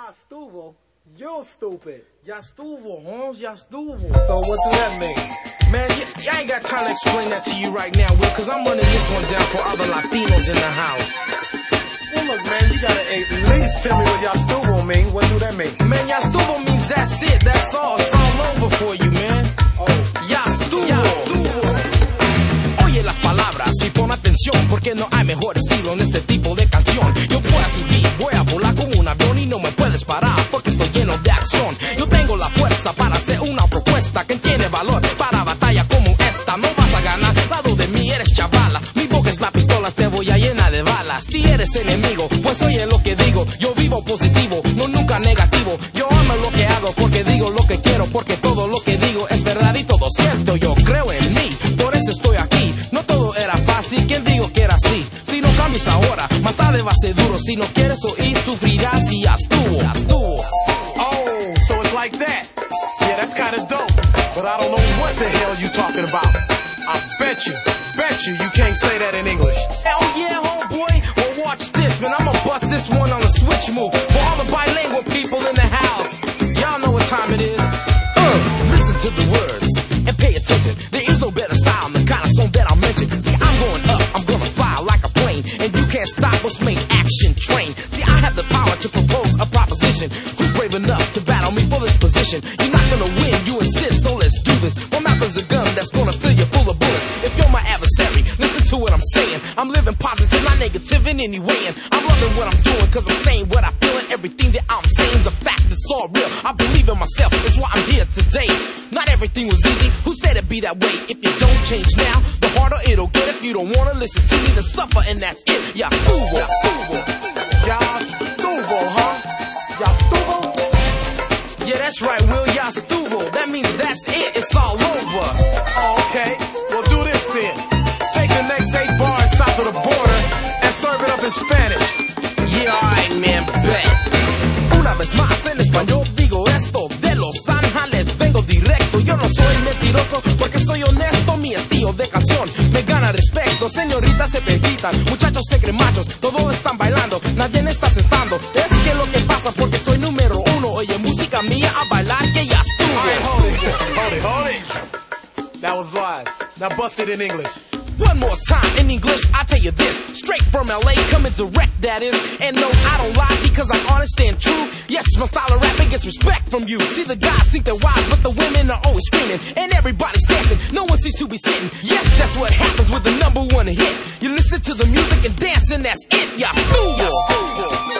Ya estuvo. You're stupid. Ya estuvo, Holmes. Ya estuvo. So what does that mean? Man, I ain't got time to explain that to you right now, Will, because I'm running this one down for other Latinos in the house. Well, look, man, you gotta at least tell me what ya estuvo mean. What do that mean? Man, ya estuvo means that's it. That's all. It's all over for you, man. Oh. Ya estuvo. Ya estuvo. Oye las palabras y pon atención, porque no hay mejor estilo en este tipo de canción. Yo voy a subir, voy a volar como un avión y no me puedes parar, porque estoy lleno de acción. Yo tengo la fuerza para hacer una propuesta que tiene valor para batalla como esta. No vas a ganar, lado de mí eres chavala. Mi boca es la pistola, te voy a llenar de balas. Si eres enemigo, pues oye lo que digo. Yo vivo positivo, no nunca negativo. Yo amo lo que hago porque digo lo que quiero, porque todo lo que digo es verdad y todo cierto. Yo creo en mí, por eso estoy aquí. No todo era fácil, ¿quién digo que era así? Si no cambies ahora, más tarde va a ser duro. Si no quieres oír, sufrirás y ya estuvo. Ya estuvo. Oh, so it's like that. Yeah, that's kinda dope. But I don't know what the hell you talking about. I bet you can't say that in English. Hell yeah, homeboy. Well, watch this, man. I'ma bust this one on a switch move. For all the bilingual people in the house, y'all know what time it is. Listen to the words and pay attention. There is no better style than the kind of song that I'll mention. See, I'm going up, I'm gonna fly like a plane, and you can't stop us, main action train. See, I have the power to propose a proposition. Who's brave enough to battle me for this position? You're not gonna win, you insist, so let's do this. My mouth is a gun that's gonna fill you full of bullets. If you're my adversary, listen to what I'm saying. I'm living positive, not negative in any way. And I'm loving what I'm doing, cause I'm saying what I feel, and everything that I'm saying is a fact, it's all real. I believe in myself, that's why I'm here today. Not everything was easy, who said it'd be that way? If you don't change now, the harder it'll get. If you don't wanna listen to me, then suffer, and that's it. Ya estuvo. Ya estuvo, huh? Ya estuvo? Yeah, that's right, Will. Ya estuvo. That means that's it, it's all over. Oh, okay. Well, do this then. Take the next 8 bars south of the border and serve it up in Spanish. Yeah, alright, man, bet. Una vez más en español digo esto. De Los Ángeles vengo directo. Yo no soy mentiroso porque soy honesto. Mi estilo de canción me gana respeto. Señoritas se perquitan, muchachos se creen machos. Todos están bailando, nadie me está sentando. Es que lo que pasa porque soy número uno. Oye, música mía a bailar que ya estuvo. Hold it. That was live. Now bust it in English. One more time in English, I tell you this. Straight from LA, coming direct, that is. And no, I don't lie because I'm honest and true. Yes, my style of rapping gets respect from you. See, the guys think they're wise, but the women are always screaming. And everybody's dancing, no one seems to be sitting. Yes, that's what happens with the #1 hit. You listen to the music and dance, and that's it. Ya estuvo.